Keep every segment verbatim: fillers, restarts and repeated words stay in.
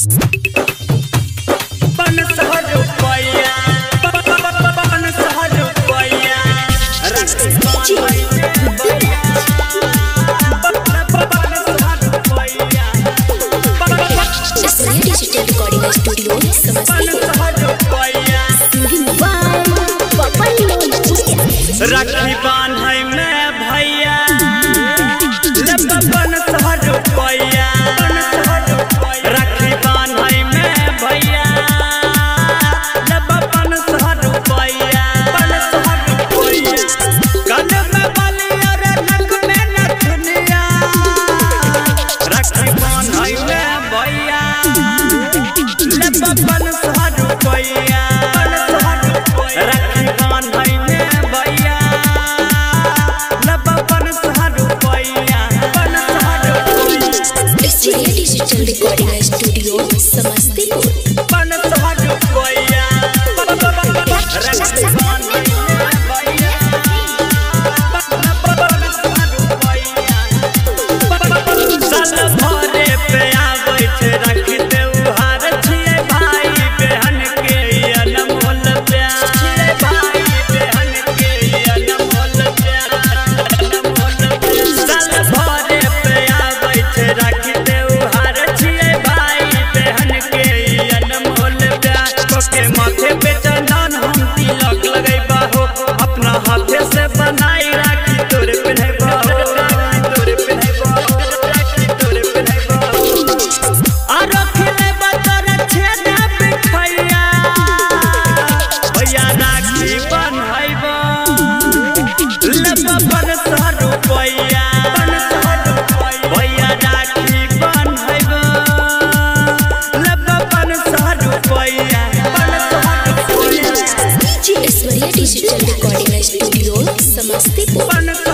राखी बांधे में भैया बन सौ रुपया राखी बांधे में भैया बन सौ रुपया कान में बाली और नक में नथुनिया राखी बांधे में भैया बन सौ रुपया राखी बांधे में भैया digital recording studio Samastipur. Digital recording studio Samastipur.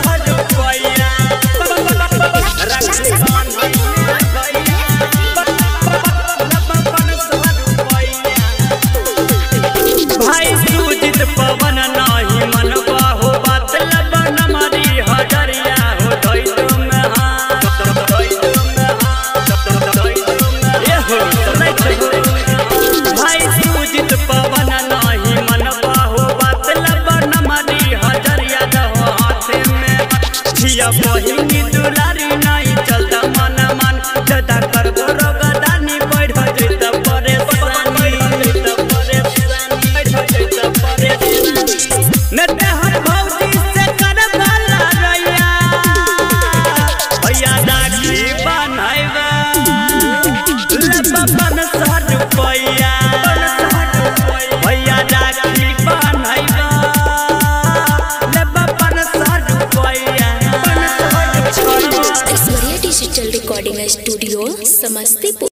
भाई सुजित पवन नाही मनवा हो बात लबन मरी हजरिया हो धोई तुम भाई सुजित पवन नाही मनवा हो बात लबन मरी हजरिया दहो हाथ में छिया बहिनी दुलारी नहीं चलता मन मन जदा कर रोगदानी बढ़ जत परेशानी नते हर भौजी से करवाला रैया भैया राखी बांधैबा बन सौ रुपया भैया राखी बांधैबा बन सौ रुपया। Digital recording studio Samastipur.